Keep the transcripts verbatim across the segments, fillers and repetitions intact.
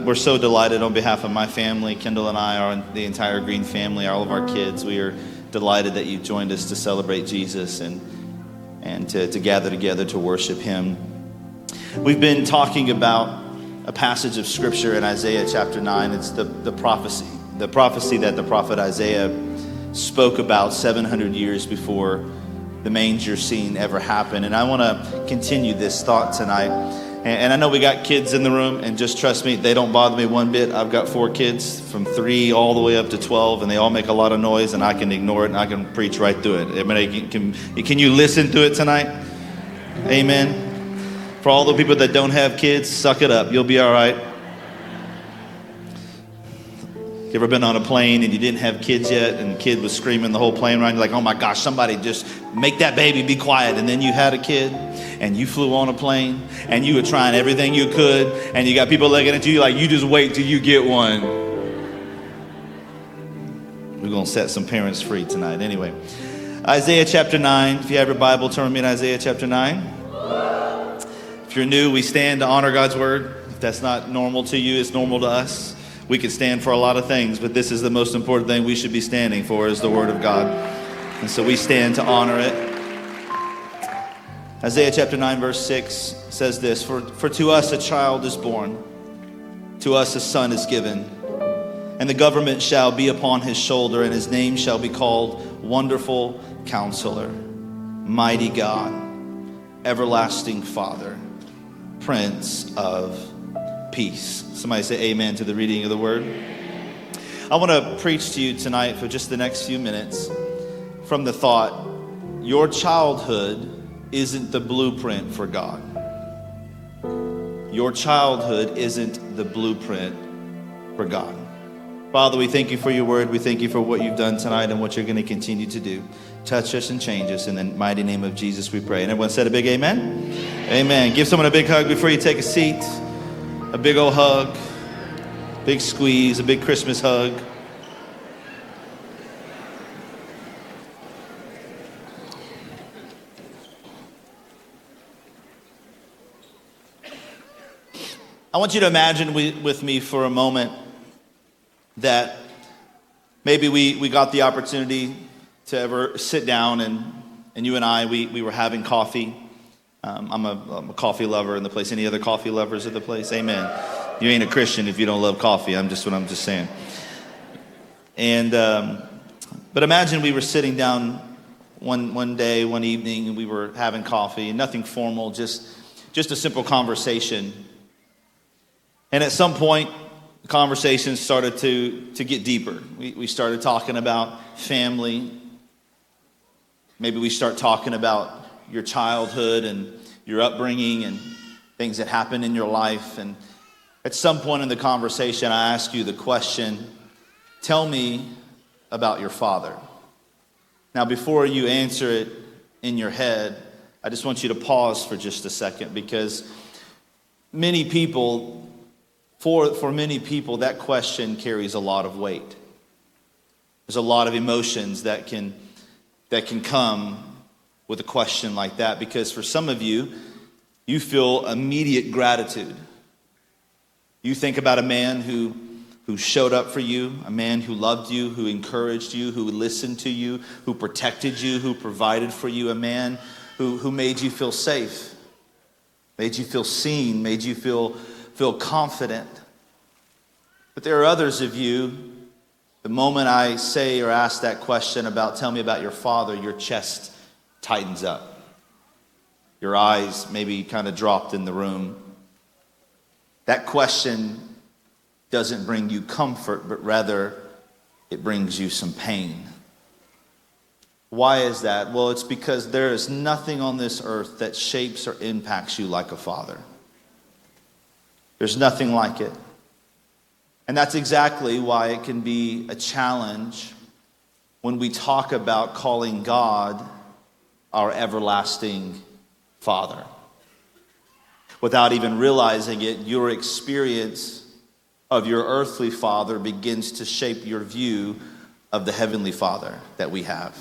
We're so delighted on behalf of my family, Kendall and I, are the entire Green family, all of our kids. We are delighted that you've joined us to celebrate Jesus and and to, to gather together to worship him. We've been talking about a passage of scripture in Isaiah chapter nine. It's the, the prophecy, the prophecy that the prophet Isaiah spoke about seven hundred years before the manger scene ever happened. And I want to continue this thought tonight. And I know we got kids in the room, and just trust me, they don't bother me one bit. I've got four kids from three all the way up to twelve, and they all make a lot of noise, and I can ignore it, and I can preach right through it. I mean, can, can you listen to it tonight? Amen. For all the people that don't have kids, suck it up. You'll be all right. You ever been on a plane and you didn't have kids yet, and the kid was screaming the whole plane ride? You're like, oh my gosh, somebody just make that baby be quiet. And then you had a kid, and you flew on a plane, and you were trying everything you could, and you got people looking at you like, you just wait till you get one. We're going to set some parents free tonight. Anyway, Isaiah chapter nine. If you have your Bible, turn with me to Isaiah chapter nine. If you're new, we stand to honor God's word. If that's not normal to you, it's normal to us. We could stand for a lot of things, but this is the most important thing we should be standing for, is the word of God. And so we stand to honor it. Isaiah chapter nine verse six says this, for, for to us a child is born, to us a son is given, and the government shall be upon his shoulder, and his name shall be called Wonderful Counselor, Mighty God, Everlasting Father, Prince of Peace. Somebody say amen to the reading of the word. I want to preach to you tonight for just the next few minutes from the thought, your childhood isn't the blueprint for God. Your childhood isn't the blueprint for God. Father, we thank you for your word. We thank you for what you've done tonight and what you're going to continue to do. Touch us and change us. In the mighty name of Jesus we pray. And everyone said a big amen? Amen. Give someone a big hug before you take a seat. A big old hug, big squeeze, a big Christmas hug. I want you to imagine we, with me for a moment that maybe we, we got the opportunity to ever sit down and, and you and I, we, we were having coffee. Um, I'm, a, I'm a coffee lover in the place. Any other coffee lovers in the place? Amen. You ain't a Christian if you don't love coffee. I'm just what I'm just saying. And um, but imagine we were sitting down one one day, one evening, and we were having coffee, and nothing formal, just just a simple conversation. And at some point, the conversation started to to get deeper. We we started talking about family. Maybe we start talking about your childhood and your upbringing and things that happened in your life. And at some point in the conversation, I ask you the question, tell me about your father. Now, before you answer it in your head, I just want you to pause for just a second, because many people, for, for many people, that question carries a lot of weight. There's a lot of emotions that can, that can come with a question like that, because for some of you, you feel immediate gratitude. You think about a man who, who showed up for you, a man who loved you, who encouraged you, who listened to you, who protected you, who provided for you, a man who, who made you feel safe, made you feel seen, made you feel, feel confident. But there are others of you, the moment I say or ask that question about, tell me about your father, your chest tightens up. Your eyes maybe kind of dropped in the room. That question doesn't bring you comfort, but rather it brings you some pain. Why is that? Well, it's because there is nothing on this earth that shapes or impacts you like a father. There's nothing like it. And that's exactly why it can be a challenge when we talk about calling God our everlasting Father. Without even realizing it, your experience of your earthly father begins to shape your view of the heavenly Father that we have.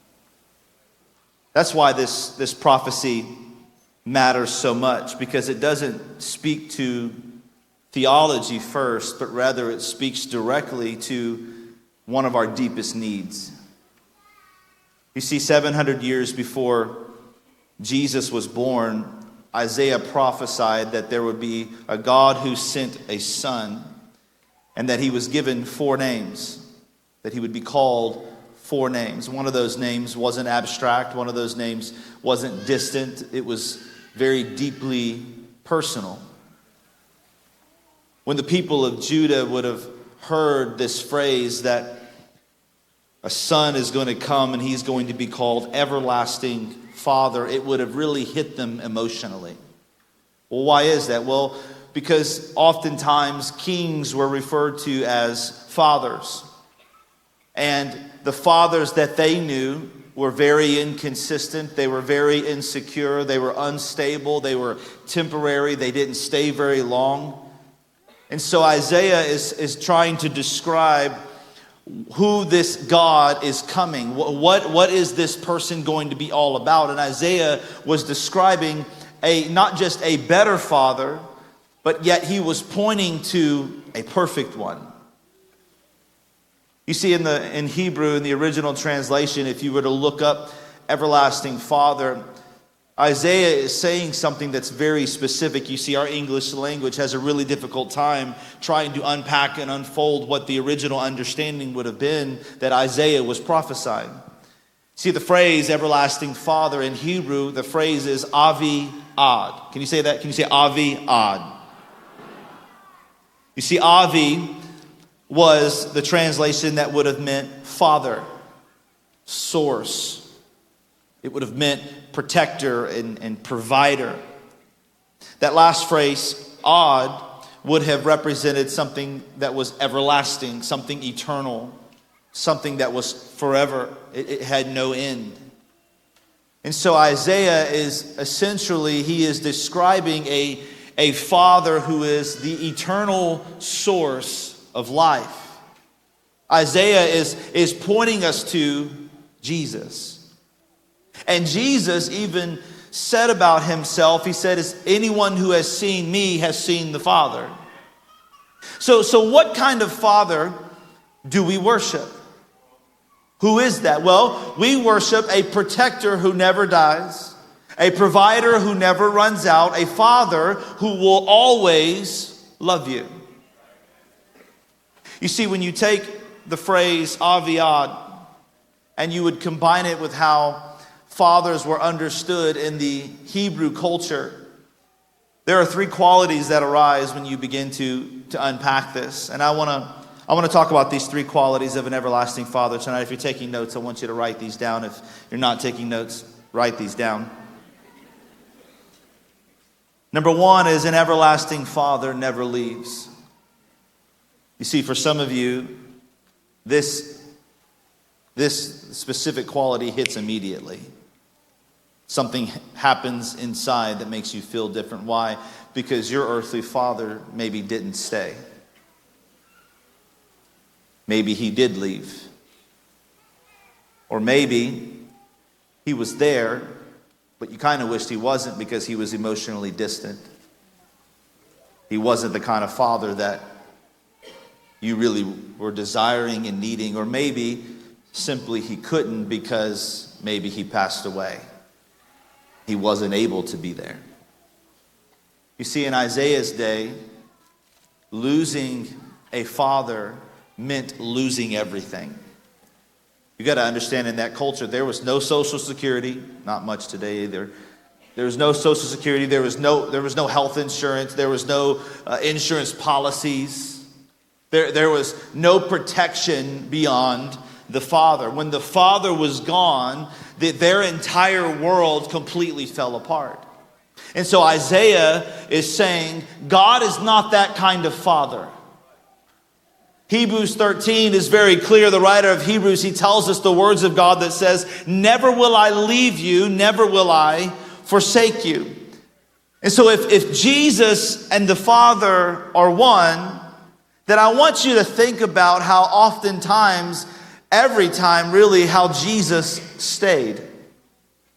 That's why this, this prophecy matters so much, because it doesn't speak to theology first, but rather it speaks directly to one of our deepest needs. You see, seven hundred years before Jesus was born, Isaiah prophesied that there would be a God who sent a son, and that he was given four names, that he would be called four names. One of those names wasn't abstract. One of those names wasn't distant. It was very deeply personal. When the people of Judah would have heard this phrase that a son is going to come and he's going to be called Everlasting Father, it would have really hit them emotionally. Well, why is that? Well, because oftentimes kings were referred to as fathers. And the fathers that they knew were very inconsistent. They were very insecure. They were unstable. They were temporary. They didn't stay very long. And so Isaiah is, is trying to describe who this God is coming. What, what, what is this person going to be all about? And Isaiah was describing a not just a better father, but yet he was pointing to a perfect one. You see, in the in Hebrew, in the original translation, if you were to look up Everlasting Father, Isaiah is saying something that's very specific. You see, our English language has a really difficult time trying to unpack and unfold what the original understanding would have been that Isaiah was prophesying. See, the phrase Everlasting Father in Hebrew, the phrase is Avi Ad. Can you say that? Can you say Avi Ad? You see, Avi was the translation that would have meant father, source. It would have meant protector and, and provider. That last phrase, Ad, would have represented something that was everlasting, something eternal, something that was forever. It, it had no end. And so Isaiah is essentially, he is describing a A father who is the eternal source of life. Isaiah is, is pointing us to Jesus. And Jesus even said about himself, he said, "Is anyone who has seen me has seen the Father." So, so what kind of father do we worship? Who is that? Well, we worship a protector who never dies, a provider who never runs out, a father who will always love you. You see, when you take the phrase Avi Ad and you would combine it with how fathers were understood in the Hebrew culture, there are three qualities that arise when you begin to, to unpack this. And I want to I want to talk about these three qualities of an everlasting father tonight. If you're taking notes, I want you to write these down. If you're not taking notes, write these down. Number one is an everlasting father never leaves. You see, for some of you, this, this specific quality hits immediately. Something happens inside that makes you feel different. Why? Because your earthly father maybe didn't stay. Maybe he did leave. Or maybe he was there, but you kind of wished he wasn't because he was emotionally distant. He wasn't the kind of father that you really were desiring and needing. Or maybe simply he couldn't because maybe he passed away. He wasn't able to be there. You see, in Isaiah's day, losing a father meant losing everything. You got to understand, in that culture, there was no Social Security, not much today either. There was no Social Security. There was no there was no health insurance. There was no uh, insurance policies. There there was no protection beyond the father. When the father was gone, the, their entire world completely fell apart. And so Isaiah is saying, God is not that kind of father. Hebrews thirteen is very clear. The writer of Hebrews, he tells us the words of God that says, "Never will I leave you, never will I forsake you." And so if, if Jesus and the Father are one, then I want you to think about how oftentimes, every time really, how Jesus stayed.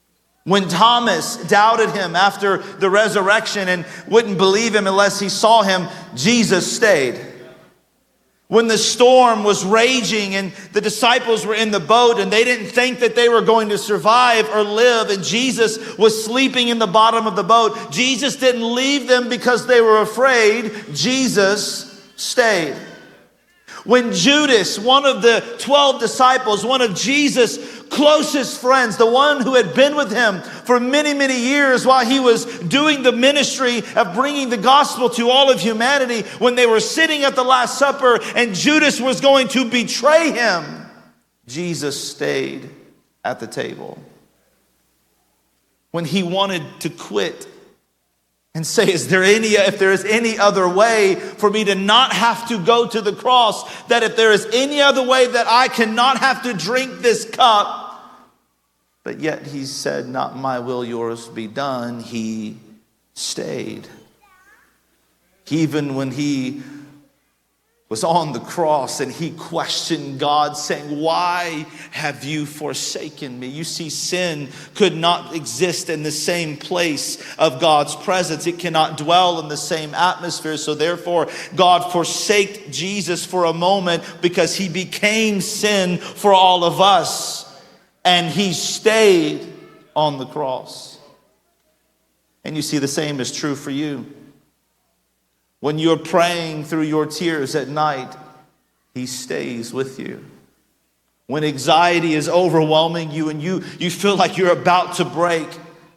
When Thomas doubted him after the resurrection and wouldn't believe him unless he saw him, Jesus stayed. When the storm was raging and the disciples were in the boat and they didn't think that they were going to survive or live, and Jesus was sleeping in the bottom of the boat, Jesus didn't leave them because they were afraid. Jesus stayed. When Judas, one of the twelve disciples, one of Jesus' closest friends, the one who had been with him for many, many years while he was doing the ministry of bringing the gospel to all of humanity, when they were sitting at the Last Supper and Judas was going to betray him, Jesus stayed at the table. When he wanted to quit and say, is there any, if there is any other way for me to not have to go to the cross, that if there is any other way that I cannot have to drink this cup, but yet he said, not my will, yours be done, he stayed. Even when he was on the cross and he questioned God, saying, why have you forsaken me? You see, sin could not exist in the same place of God's presence. It cannot dwell in the same atmosphere. So therefore, God forsake Jesus for a moment because he became sin for all of us. And he stayed on the cross. And you see, the same is true for you. When you're praying through your tears at night, he stays with you. When anxiety is overwhelming you and you, you feel like you're about to break,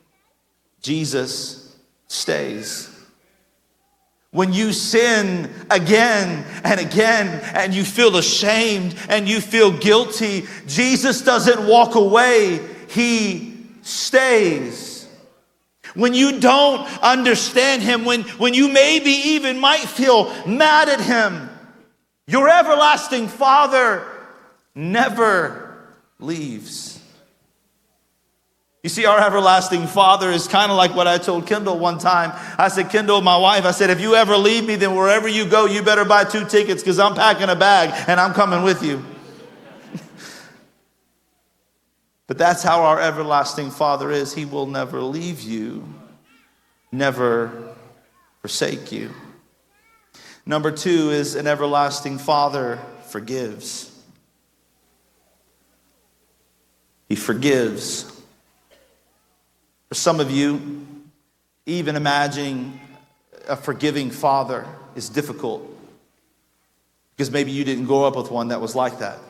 Jesus stays. When you sin again and again and you feel ashamed and you feel guilty, Jesus doesn't walk away, he stays. When you don't understand him, when, when you maybe even might feel mad at him, your everlasting Father never leaves. You see, our everlasting Father is kind of like what I told Kendall one time. I said, Kendall, my wife, I said, if you ever leave me, then wherever you go, you better buy two tickets because I'm packing a bag and I'm coming with you. But that's how our everlasting Father is. He will never leave you, never forsake you. Number two is an everlasting Father forgives. He forgives. For some of you, even imagining a forgiving father is difficult because maybe you didn't grow up with one that was like that.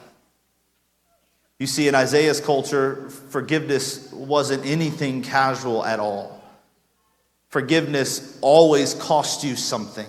You see, in Isaiah's culture, forgiveness wasn't anything casual at all. Forgiveness always cost you something.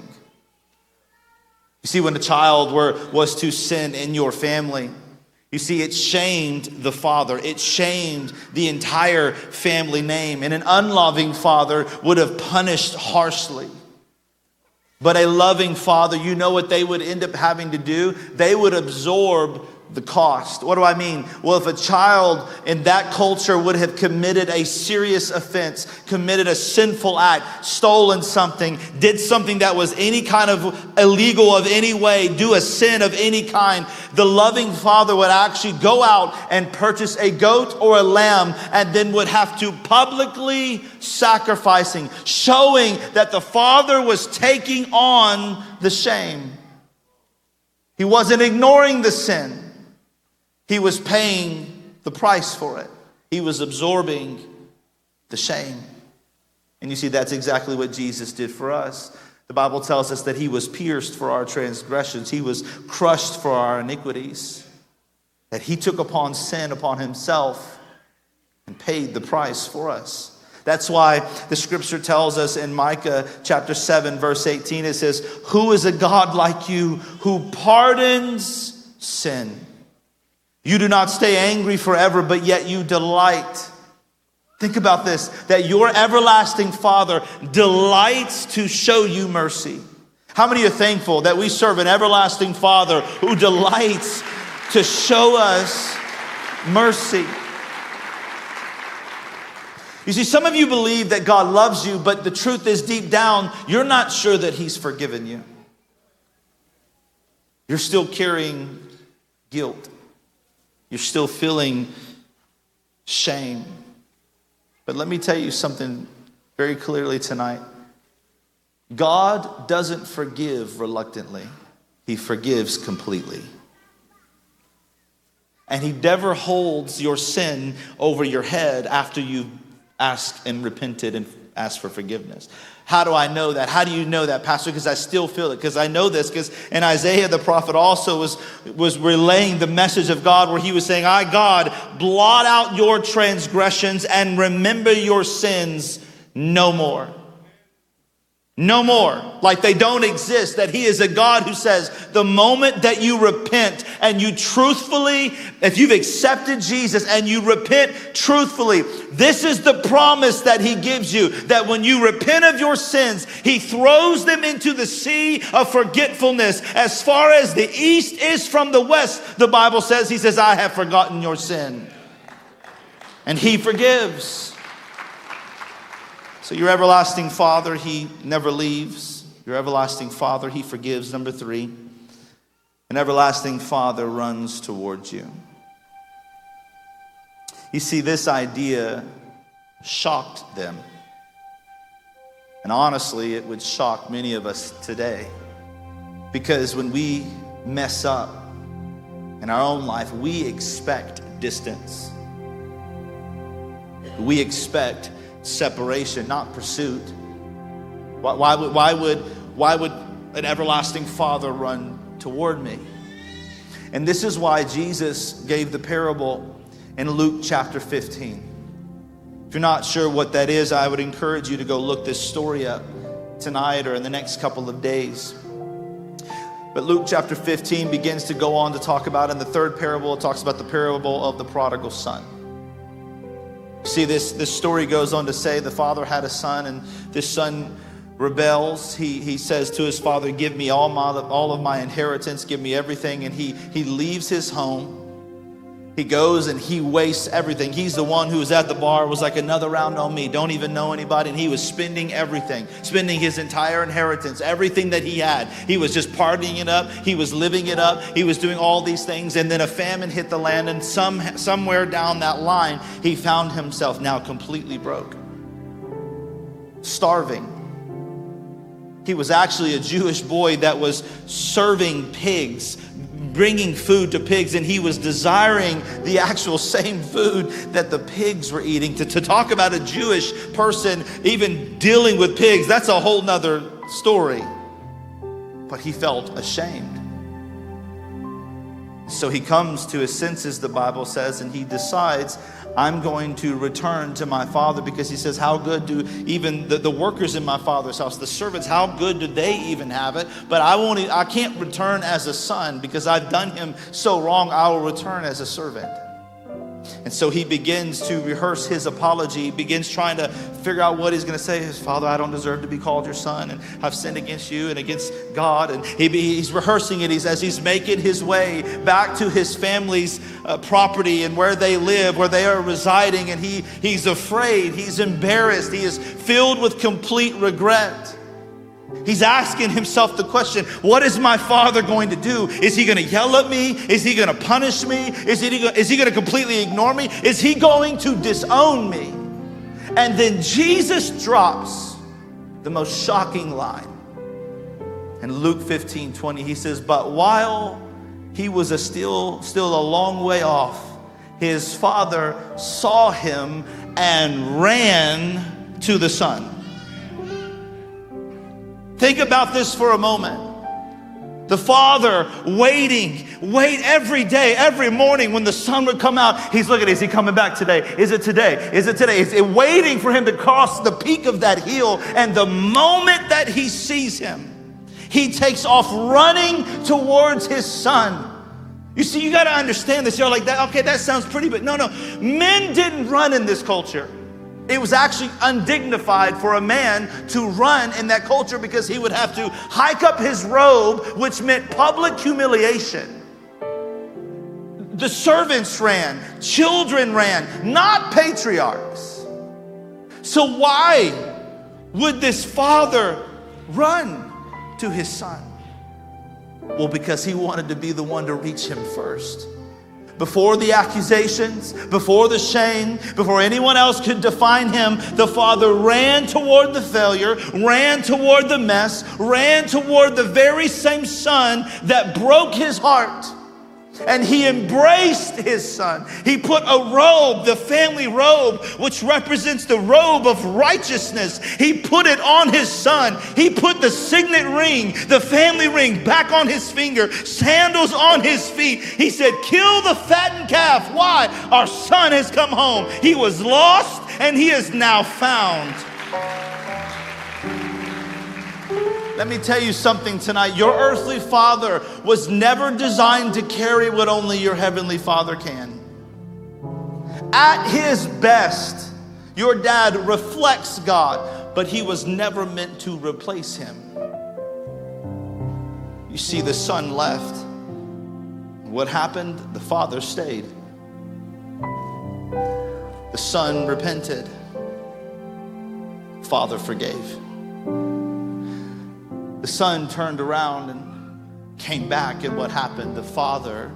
You see, when a child were, was to sin in your family, you see, it shamed the father. It shamed the entire family name. And an unloving father would have punished harshly. But a loving father, you know what they would end up having to do? They would absorb the cost. What do I mean? Well, if a child in that culture would have committed a serious offense, committed a sinful act, stolen something, did something that was any kind of illegal of any way, do a sin of any kind, the loving father would actually go out and purchase a goat or a lamb and then would have to publicly sacrificing, showing that the father was taking on the shame. He wasn't ignoring the sin. He was paying the price for it. He was absorbing the shame. And you see, that's exactly what Jesus did for us. The Bible tells us that he was pierced for our transgressions. He was crushed for our iniquities. That he took upon sin upon himself and paid the price for us. That's why the scripture tells us in Micah chapter seven, verse eighteen, it says, who is a God like you who pardons sin? You do not stay angry forever, but yet you delight. Think about this, that your everlasting Father delights to show you mercy. How many are thankful that we serve an everlasting Father who delights to show us mercy? You see, some of you believe that God loves you, but the truth is deep down, you're not sure that he's forgiven you. You're still carrying guilt. You're still feeling shame. But let me tell you something very clearly tonight. God doesn't forgive reluctantly. He forgives completely. And he never holds your sin over your head after you've asked and repented and asked for forgiveness. How do I know that? How do you know that, Pastor? Because I still feel it. Because I know this. Because in Isaiah, the prophet also was, was relaying the message of God where he was saying, I, God, blot out your transgressions and remember your sins no more. No more. Like they don't exist. That he is a God who says the moment that you repent and you truthfully, if you've accepted Jesus and you repent truthfully, this is the promise that he gives you. That when you repent of your sins, he throws them into the sea of forgetfulness. As far as the east is from the west, the Bible says, he says, I have forgotten your sin. And he forgives. So your everlasting Father, he never leaves. Your everlasting Father, he forgives. Number three, an everlasting Father runs towards you. You see, this idea shocked them. And honestly, it would shock many of us today. Because when we mess up in our own life, we expect distance. We expect separation, not pursuit. Why, why, would, why, would, why would an everlasting Father run toward me? And this is why Jesus gave the parable in Luke chapter fifteen. If you're not sure what that is, I would encourage you to go look this story up tonight or in the next couple of days. But Luke chapter fifteen begins to go on to talk about, in the third parable, it talks about the parable of the prodigal son. See, this, this story goes on to say the father had a son, and this son rebels. He, he says to his father, give me all, my, all of my inheritance, give me everything. And he, he leaves his home. He goes and he wastes everything. He's the one who was at the bar, was like, another round on me, don't even know anybody. And he was spending everything, spending his entire inheritance, everything that he had. He was just partying it up. He was living it up. He was doing all these things. And then a famine hit the land, and some somewhere down that line, he found himself now completely broke, starving. He was actually a Jewish boy that was serving pigs, bringing food to pigs, and he was desiring the actual same food that the pigs were eating. To, to talk about a Jewish person even dealing with pigs, that's a whole nother story. But he felt ashamed. So he comes to his senses, the Bible says, and he decides, I'm going to return to my father, because he says, how good do even the, the workers in my father's house, the servants, how good do they even have it? But I won't, I can't return as a son because I've done him so wrong. I will return as a servant. And so he begins to rehearse his apology. He begins trying to figure out what he's going to say. His father, I don't deserve to be called your son, and I've sinned against you and against God. And he, he's rehearsing it. He's as he's making his way back to his family's uh, property and where they live, where they are residing. And he he's afraid. He's embarrassed. He is filled with complete regret. He's asking himself the question, what is my father going to do? Is he going to yell at me? Is he going to punish me? Is he, is he going to completely ignore me? Is he going to disown me? And then Jesus drops the most shocking line. In Luke fifteen twenty, he says, but while he was a still, still a long way off, his father saw him and ran to the son. Think about this for a moment. The father waiting, wait every day, every morning when the sun would come out. He's looking, is he coming back today? Is it today? Is it today? Is it waiting for him to cross the peak of that hill? And the moment that he sees him, he takes off running towards his son. You see, you got to understand this. You're like, that, okay, that sounds pretty, but no, no. Men didn't run in this culture. It was actually undignified for a man to run in that culture because he would have to hike up his robe, which meant public humiliation. The servants ran, children ran, not patriarchs. So why would this father run to his son? Well, because he wanted to be the one to reach him first. Before the accusations, before the shame, before anyone else could define him, the father ran toward the failure, ran toward the mess, ran toward the very same son that broke his heart. And he embraced his son. He put a robe, the family robe, which represents the robe of righteousness. He put it on his son. He put the signet ring, the family ring, back on his finger, sandals on his feet. He said, kill the fattened calf. Why? Our son has come home. He was lost and he is now found. Let me tell you something tonight. Your earthly father was never designed to carry what only your heavenly father can. At his best, your dad reflects God, but he was never meant to replace him. You see, the son left. What happened? The father stayed. The son repented. Father forgave. The son turned around and came back, and what happened? The father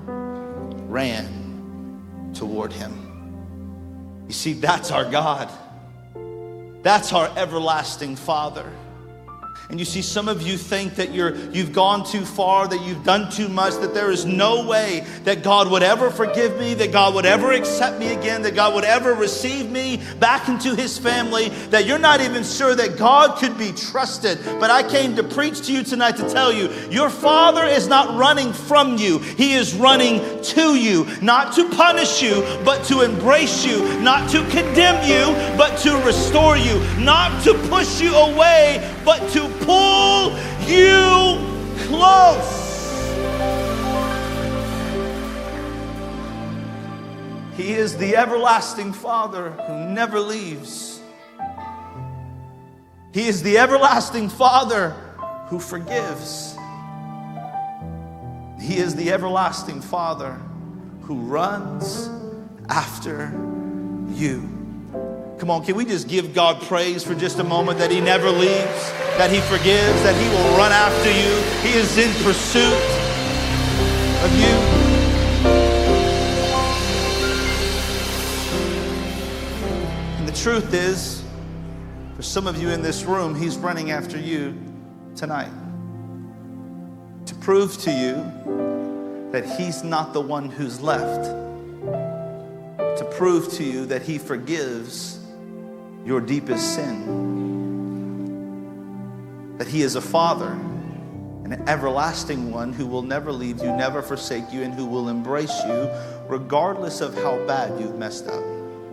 ran toward him. You see, that's our God. That's our everlasting Father. And you see, some of you think that you're, you've gone too far, that you've done too much, that there is no way that God would ever forgive me, that God would ever accept me again, that God would ever receive me back into his family, that you're not even sure that God could be trusted. But I came to preach to you tonight to tell you, your Father is not running from you. He is running to you, not to punish you, but to embrace you, not to condemn you, but to restore you, not to push you away, but to pull you close. He is the everlasting Father who never leaves. He is the everlasting Father who forgives. He is the everlasting Father who runs after you. Come on, can we just give God praise for just a moment that he never leaves, that he forgives, that he will run after you. He is in pursuit of you. And the truth is, for some of you in this room, he's running after you tonight to prove to you that he's not the one who's left, to prove to you that he forgives your deepest sin, that he is a Father, an everlasting one who will never leave you, never forsake you, and who will embrace you regardless of how bad you've messed up.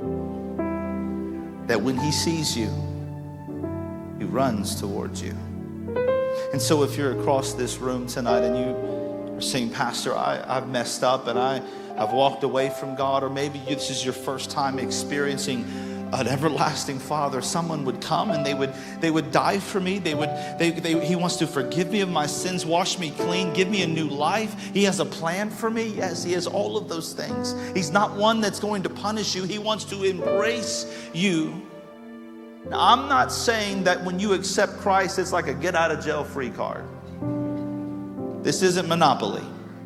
That when he sees you, he runs towards you. And so if you're across this room tonight and you are saying, Pastor, I, I've messed up and I, I've walked away from God, or maybe this is your first time experiencing an everlasting Father, someone would come and they would they would die for me. They would they, they he wants to forgive me of my sins, wash me clean, give me a new life. He has a plan for me. Yes, he has all of those things. He's not one that's going to punish you. He wants to embrace you. Now, I'm not saying that when you accept Christ, it's like a get out of jail free card. This isn't Monopoly.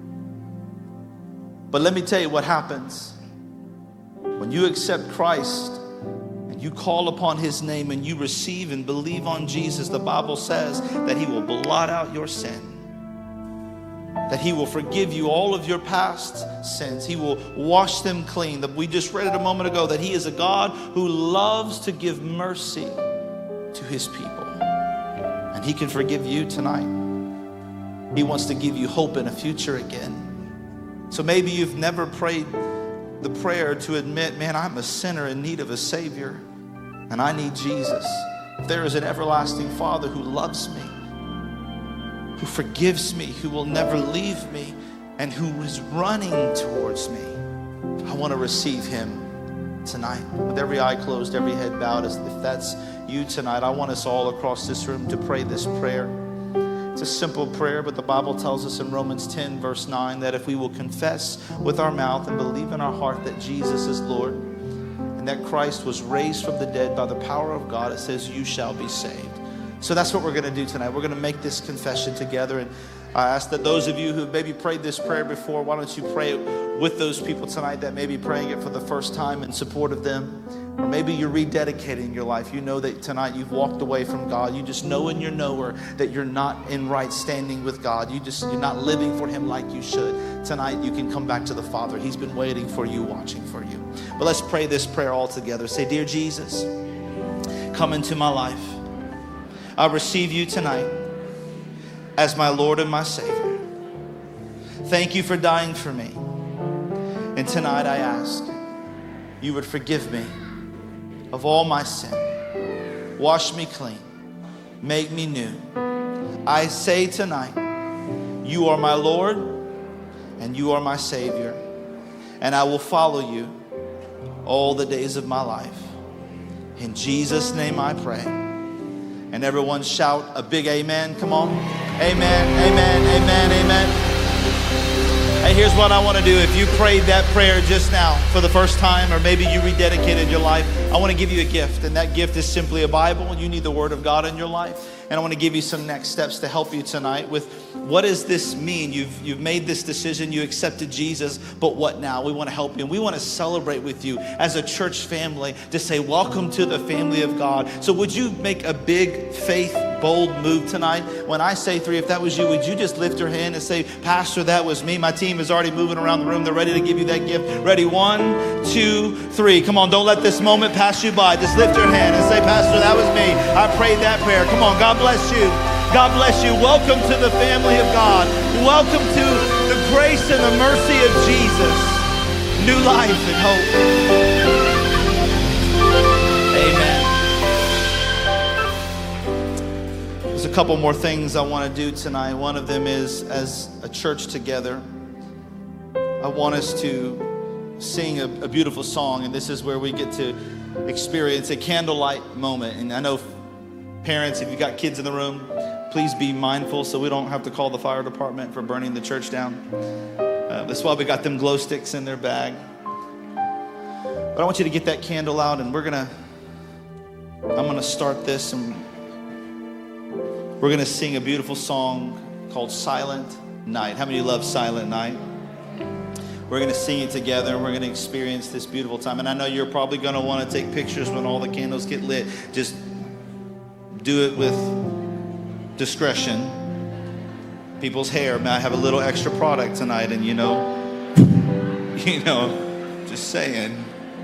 But let me tell you what happens when you accept Christ. You call upon his name and you receive and believe on Jesus. The Bible says that he will blot out your sin, that he will forgive you all of your past sins. He will wash them clean. We just read it a moment ago that he is a God who loves to give mercy to his people. And he can forgive you tonight. He wants to give you hope in a future again. So maybe you've never prayed the prayer to admit, man, I'm a sinner in need of a Savior. And I need Jesus. If there is an everlasting Father who loves me, who forgives me, who will never leave me, and who is running towards me, I want to receive him tonight. With every eye closed, every head bowed, as if that's you tonight, I want us all across this room to pray this prayer. It's a simple prayer, but the Bible tells us in Romans ten, verse nine, that if we will confess with our mouth and believe in our heart that Jesus is Lord, and that Christ was raised from the dead by the power of God, it says you shall be saved. So that's what we're going to do tonight. We're going to make this confession together. And I ask that those of you who maybe prayed this prayer before, why don't you pray it with those people tonight that may be praying it for the first time in support of them? Or maybe you're rededicating your life. You know that tonight you've walked away from God. You just know in your knower that you're not in right standing with God. You just, you're not living for Him like you should. Tonight you can come back to the Father. He's been waiting for you, watching for you. But let's pray this prayer all together. Say, dear Jesus, come into my life. I receive you tonight as my Lord and my Savior. Thank you for dying for me. And tonight I ask you would forgive me of all my sin. Wash me clean. Make me new. I say tonight, you are my Lord and you are my Savior. And I will follow you all the days of my life. In Jesus' name I pray. And everyone shout a big amen. Come on. Amen, amen, amen, amen. Hey, here's what I want to do. If you prayed that prayer just now for the first time, or maybe you rededicated your life, I want to give you a gift. And that gift is simply a Bible. You need the Word of God in your life. And I want to give you some next steps to help you tonight with what does this mean? You've, you've made this decision. You accepted Jesus, but what now? We want to help you. And we want to celebrate with you as a church family to say, welcome to the family of God. So would you make a big faith, bold move tonight? When I say three, if that was you, would you just lift your hand and say, Pastor, that was me. My team is already moving around the room. They're ready to give you that gift. Ready? One, two, three. Come on, don't let this moment pass you by. Just lift your hand and say, Pastor, that was me. I prayed that prayer. Come on, God bless you. God bless you. Welcome to the family of God. Welcome to the grace and the mercy of Jesus. New life and hope. Amen. There's a couple more things I want to do tonight. One of them is, as a church together, I want us to sing a, a beautiful song, and this is where we get to experience a candlelight moment. And I know parents, if you've got kids in the room, please be mindful so we don't have to call the fire department for burning the church down. Uh, that's why we got them glow sticks in their bag. But I want you to get that candle out, and we're gonna, I'm gonna start this, and we're gonna sing a beautiful song called Silent Night. How many of you love Silent Night? We're gonna sing it together, and we're gonna experience this beautiful time. And I know you're probably gonna wanna take pictures when all the candles get lit. Just do it with discretion. People's hair might have a little extra product tonight, and you know, you know, just saying.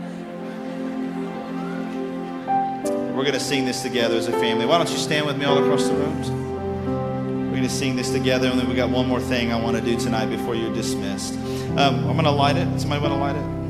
We're gonna sing this together as a family. Why don't you stand with me all across the rooms? We're gonna sing this together, and then we got one more thing I want to do tonight before you're dismissed. Um, I'm gonna light it. Somebody want to light it?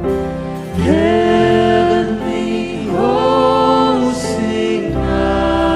Heavenly hosts sing now.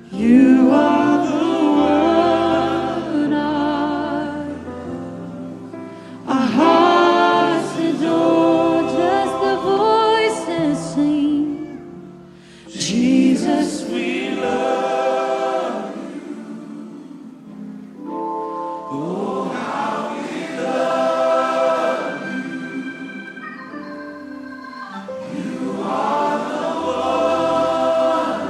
You are the one our, our hearts adore, just the voices sing. Jesus, we love you. Oh, how we love you. You are the one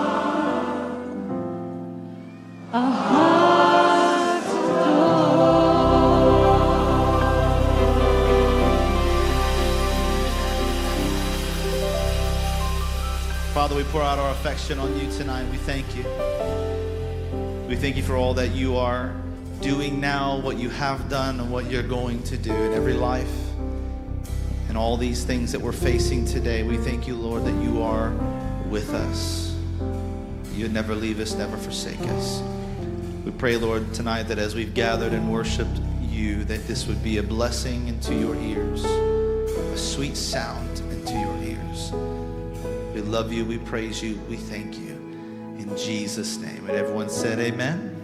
our hearts adore. Father, we pour out our affection on you tonight. We thank you. We thank you for all that you are doing now, what you have done, and what you're going to do in every life. And all these things that we're facing today, we thank you, Lord, that you are with us. You'd never leave us, never forsake us. We pray, Lord, tonight that as we've gathered and worshiped you, that this would be a blessing into your ears, a sweet sound into your ears. We love you, we praise you, we thank you. In Jesus' name. And everyone said amen.